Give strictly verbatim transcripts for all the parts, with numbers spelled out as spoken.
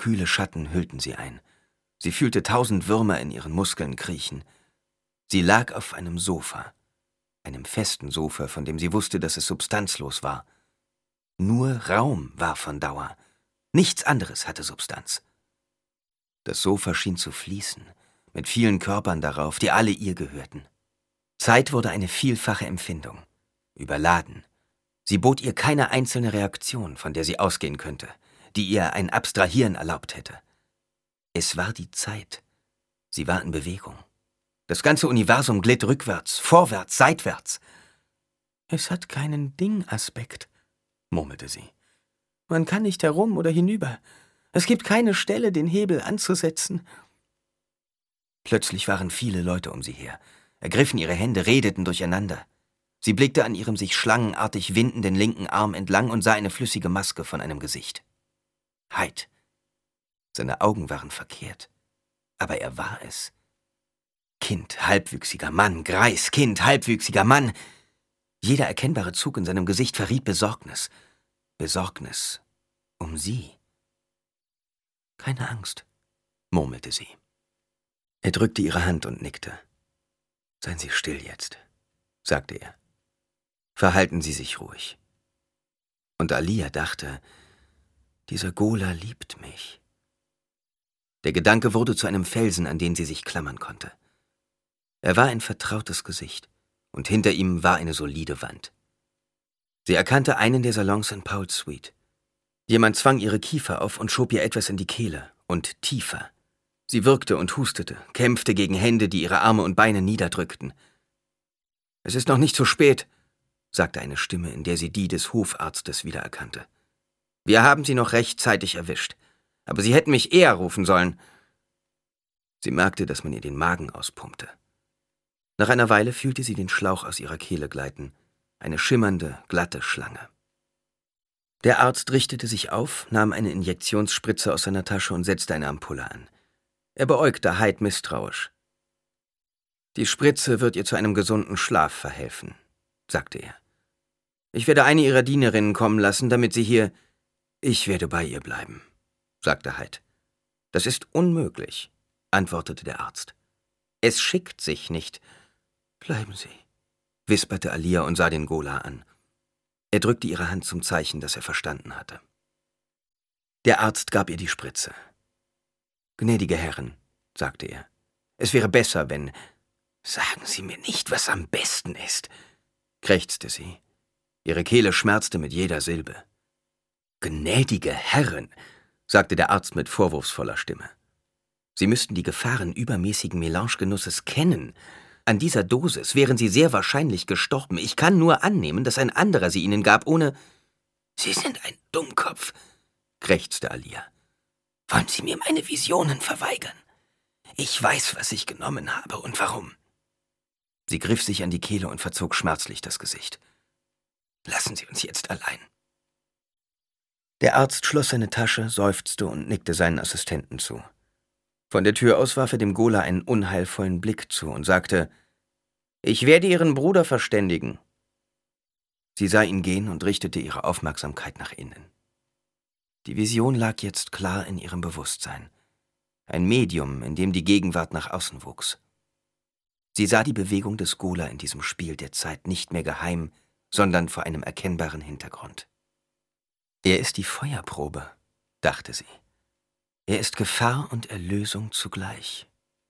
kühle Schatten hüllten sie ein. Sie fühlte tausend Würmer in ihren Muskeln kriechen. Sie lag auf einem Sofa, einem festen Sofa, von dem sie wusste, dass es substanzlos war. Nur Raum war von Dauer. Nichts anderes hatte Substanz. Das Sofa schien zu fließen, mit vielen Körpern darauf, die alle ihr gehörten. Zeit wurde eine vielfache Empfindung, überladen. Sie bot ihr keine einzelne Reaktion, von der sie ausgehen könnte, die ihr ein Abstrahieren erlaubt hätte. Es war die Zeit. Sie war in Bewegung. Das ganze Universum glitt rückwärts, vorwärts, seitwärts. »Es hat keinen Ding-Aspekt«, murmelte sie. »Man kann nicht herum oder hinüber. Es gibt keine Stelle, den Hebel anzusetzen.« Plötzlich waren viele Leute um sie her, ergriffen ihre Hände, redeten durcheinander. Sie blickte an ihrem sich schlangenartig windenden linken Arm entlang und sah eine flüssige Maske von einem Gesicht. Hyde. Seine Augen waren verkehrt, aber er war es. Kind, halbwüchsiger Mann, Greis, Kind, halbwüchsiger Mann. Jeder erkennbare Zug in seinem Gesicht verriet Besorgnis. Besorgnis um sie. »Keine Angst«, murmelte sie. Er drückte ihre Hand und nickte. »Seien Sie still jetzt«, sagte er. »Verhalten Sie sich ruhig.« Und Alia dachte, dieser Ghola liebt mich. Der Gedanke wurde zu einem Felsen, an den sie sich klammern konnte. Er war ein vertrautes Gesicht, und hinter ihm war eine solide Wand. Sie erkannte einen der Salons in Pauls Suite. Jemand zwang ihre Kiefer auf und schob ihr etwas in die Kehle, und tiefer. Sie würgte und hustete, kämpfte gegen Hände, die ihre Arme und Beine niederdrückten. »Es ist noch nicht zu spät«, sagte eine Stimme, in der sie die des Hofarztes wiedererkannte. »Wir haben Sie noch rechtzeitig erwischt, aber Sie hätten mich eher rufen sollen.« Sie merkte, dass man ihr den Magen auspumpte. Nach einer Weile fühlte sie den Schlauch aus ihrer Kehle gleiten, eine schimmernde, glatte Schlange. Der Arzt richtete sich auf, nahm eine Injektionsspritze aus seiner Tasche und setzte eine Ampulle an. Er beäugte Hyde misstrauisch. »Die Spritze wird ihr zu einem gesunden Schlaf verhelfen«, sagte er. »Ich werde eine ihrer Dienerinnen kommen lassen, damit sie hier...« »Ich werde bei ihr bleiben«, sagte Hyde. »Das ist unmöglich«, antwortete der Arzt. »Es schickt sich nicht.« »Bleiben Sie«, wisperte Alia und sah den Ghola an. Er drückte ihre Hand zum Zeichen, dass er verstanden hatte. Der Arzt gab ihr die Spritze. »Gnädige Herren«, sagte er, »es wäre besser, wenn...« »Sagen Sie mir nicht, was am besten ist«, krächzte sie. Ihre Kehle schmerzte mit jeder Silbe. »Gnädige Herren«, sagte der Arzt mit vorwurfsvoller Stimme. »Sie müssten die Gefahren übermäßigen Melangegenusses kennen. An dieser Dosis wären Sie sehr wahrscheinlich gestorben. Ich kann nur annehmen, dass ein anderer sie Ihnen gab, ohne...« »Sie sind ein Dummkopf«, krächzte Alia. »Wollen Sie mir meine Visionen verweigern? Ich weiß, was ich genommen habe und warum.« Sie griff sich an die Kehle und verzog schmerzlich das Gesicht. »Lassen Sie uns jetzt allein.« Der Arzt schloss seine Tasche, seufzte und nickte seinen Assistenten zu. Von der Tür aus warf er dem Ghola einen unheilvollen Blick zu und sagte, »Ich werde Ihren Bruder verständigen.« Sie sah ihn gehen und richtete ihre Aufmerksamkeit nach innen. Die Vision lag jetzt klar in ihrem Bewusstsein. Ein Medium, in dem die Gegenwart nach außen wuchs. Sie sah die Bewegung des Ghola in diesem Spiel der Zeit nicht mehr geheim, sondern vor einem erkennbaren Hintergrund. Er ist die Feuerprobe, dachte sie. Er ist Gefahr und Erlösung zugleich.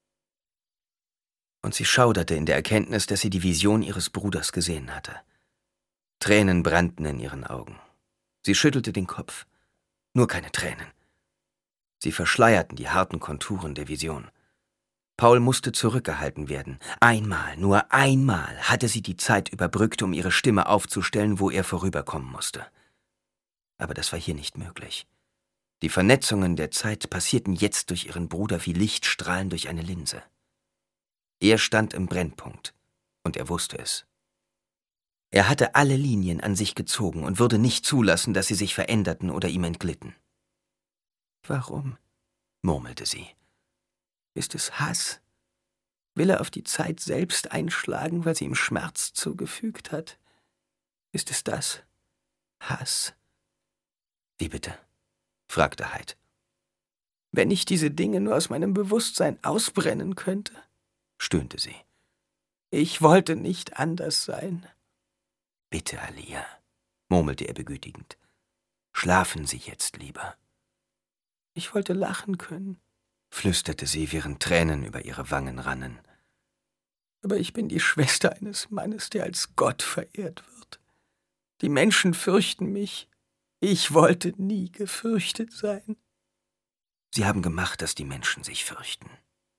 Und sie schauderte in der Erkenntnis, dass sie die Vision ihres Bruders gesehen hatte. Tränen brannten in ihren Augen. Sie schüttelte den Kopf. Nur keine Tränen. Sie verschleierten die harten Konturen der Vision. Paul musste zurückgehalten werden. Einmal, nur einmal hatte sie die Zeit überbrückt, um ihre Stimme aufzustellen, wo er vorüberkommen musste. Aber das war hier nicht möglich. Die Vernetzungen der Zeit passierten jetzt durch ihren Bruder wie Lichtstrahlen durch eine Linse. Er stand im Brennpunkt, und er wusste es. Er hatte alle Linien an sich gezogen und würde nicht zulassen, dass sie sich veränderten oder ihm entglitten. »Warum?«, murmelte sie. »Ist es Hass? Will er auf die Zeit selbst einschlagen, weil sie ihm Schmerz zugefügt hat? Ist es das? Hass?« »Wie bitte?«, fragte Hyde. Wenn ich diese Dinge nur aus meinem Bewusstsein ausbrennen könnte, stöhnte sie. Ich wollte nicht anders sein. Bitte, Alia, murmelte er begütigend. Schlafen Sie jetzt lieber. Ich wollte lachen können, flüsterte sie, während Tränen über ihre Wangen rannen. Aber ich bin die Schwester eines Mannes, der als Gott verehrt wird. Die Menschen fürchten mich. Ich wollte nie gefürchtet sein. Sie haben gemacht, dass die Menschen sich fürchten.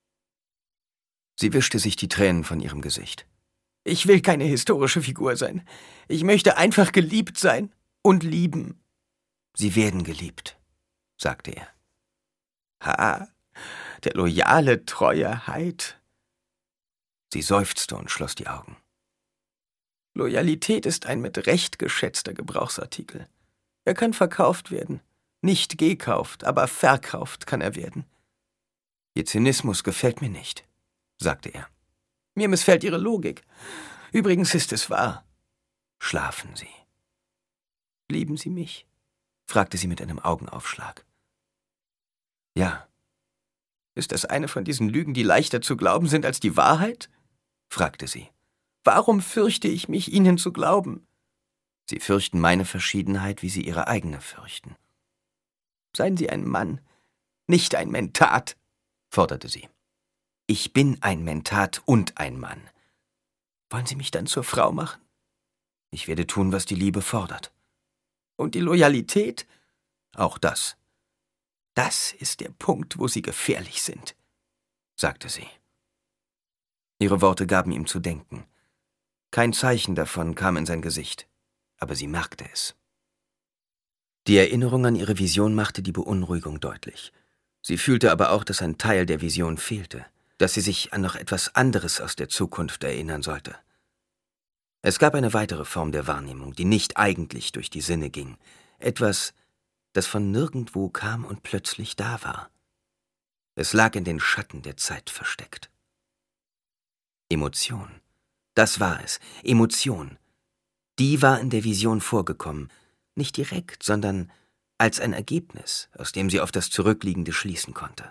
Sie wischte sich die Tränen von ihrem Gesicht. Ich will keine historische Figur sein. Ich möchte einfach geliebt sein und lieben. Sie werden geliebt, sagte er. Ha, der loyale, treue Heid. Sie seufzte und schloss die Augen. Loyalität ist ein mit Recht geschätzter Gebrauchsartikel. Er kann verkauft werden. Nicht gekauft, aber verkauft kann er werden. Ihr Zynismus gefällt mir nicht, sagte er. Mir missfällt Ihre Logik. Übrigens ist es wahr. Schlafen Sie. Lieben Sie mich? Fragte sie mit einem Augenaufschlag. Ja. Ist das eine von diesen Lügen, die leichter zu glauben sind als die Wahrheit? Fragte sie. Warum fürchte ich mich, Ihnen zu glauben? Sie fürchten meine Verschiedenheit, wie Sie Ihre eigene fürchten. Seien Sie ein Mann, nicht ein Mentat, forderte sie. Ich bin ein Mentat und ein Mann. Wollen Sie mich dann zur Frau machen? Ich werde tun, was die Liebe fordert. Und die Loyalität? Auch das. Das ist der Punkt, wo Sie gefährlich sind, sagte sie. Ihre Worte gaben ihm zu denken. Kein Zeichen davon kam in sein Gesicht, aber sie merkte es. Die Erinnerung an ihre Vision machte die Beunruhigung deutlich. Sie fühlte aber auch, dass ein Teil der Vision fehlte, dass sie sich an noch etwas anderes aus der Zukunft erinnern sollte. Es gab eine weitere Form der Wahrnehmung, die nicht eigentlich durch die Sinne ging, etwas, das von nirgendwo kam und plötzlich da war. Es lag in den Schatten der Zeit versteckt. Emotion. Das war es, Emotion. Die war in der Vision vorgekommen, nicht direkt, sondern als ein Ergebnis, aus dem sie auf das Zurückliegende schließen konnte.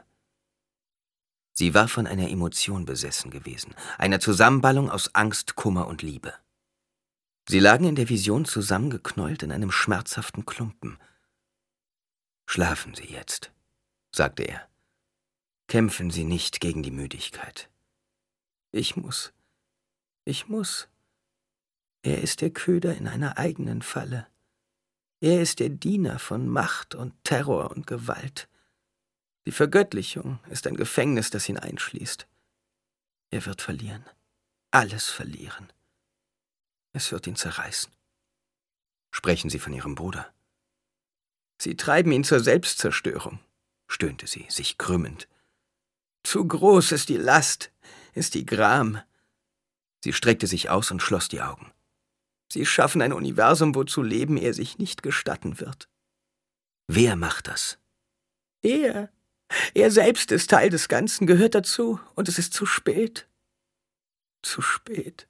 Sie war von einer Emotion besessen gewesen, einer Zusammenballung aus Angst, Kummer und Liebe. Sie lagen in der Vision zusammengeknäult in einem schmerzhaften Klumpen. »Schlafen Sie jetzt«, sagte er. »Kämpfen Sie nicht gegen die Müdigkeit.« »Ich muss, ich muss. Er ist der Köder in einer eigenen Falle. Er ist der Diener von Macht und Terror und Gewalt. Die Vergöttlichung ist ein Gefängnis, das ihn einschließt. Er wird verlieren, alles verlieren. Es wird ihn zerreißen.« »Sprechen Sie von Ihrem Bruder?« »Sie treiben ihn zur Selbstzerstörung«, stöhnte sie, sich krümmend. »Zu groß ist die Last, ist die Gram.« Sie streckte sich aus und schloss die Augen. »Sie schaffen ein Universum, wozu Leben er sich nicht gestatten wird.« »Wer macht das?« »Er. Er selbst ist Teil des Ganzen, gehört dazu, und es ist zu spät. Zu spät.«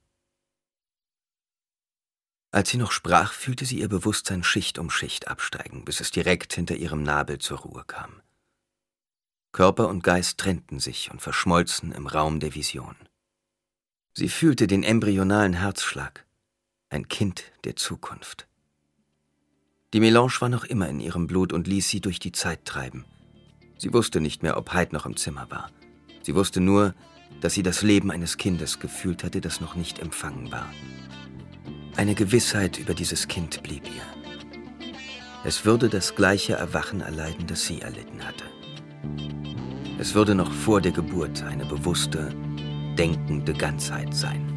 Als sie noch sprach, fühlte sie ihr Bewusstsein Schicht um Schicht absteigen, bis es direkt hinter ihrem Nabel zur Ruhe kam. Körper und Geist trennten sich und verschmolzen im Raum der Vision. Sie fühlte den embryonalen Herzschlag, ein Kind der Zukunft. Die Melange war noch immer in ihrem Blut und ließ sie durch die Zeit treiben. Sie wusste nicht mehr, ob Heid noch im Zimmer war. Sie wusste nur, dass sie das Leben eines Kindes gefühlt hatte, das noch nicht empfangen war. Eine Gewissheit über dieses Kind blieb ihr. Es würde das gleiche Erwachen erleiden, das sie erlitten hatte. Es würde noch vor der Geburt eine bewusste, denkende Ganzheit sein.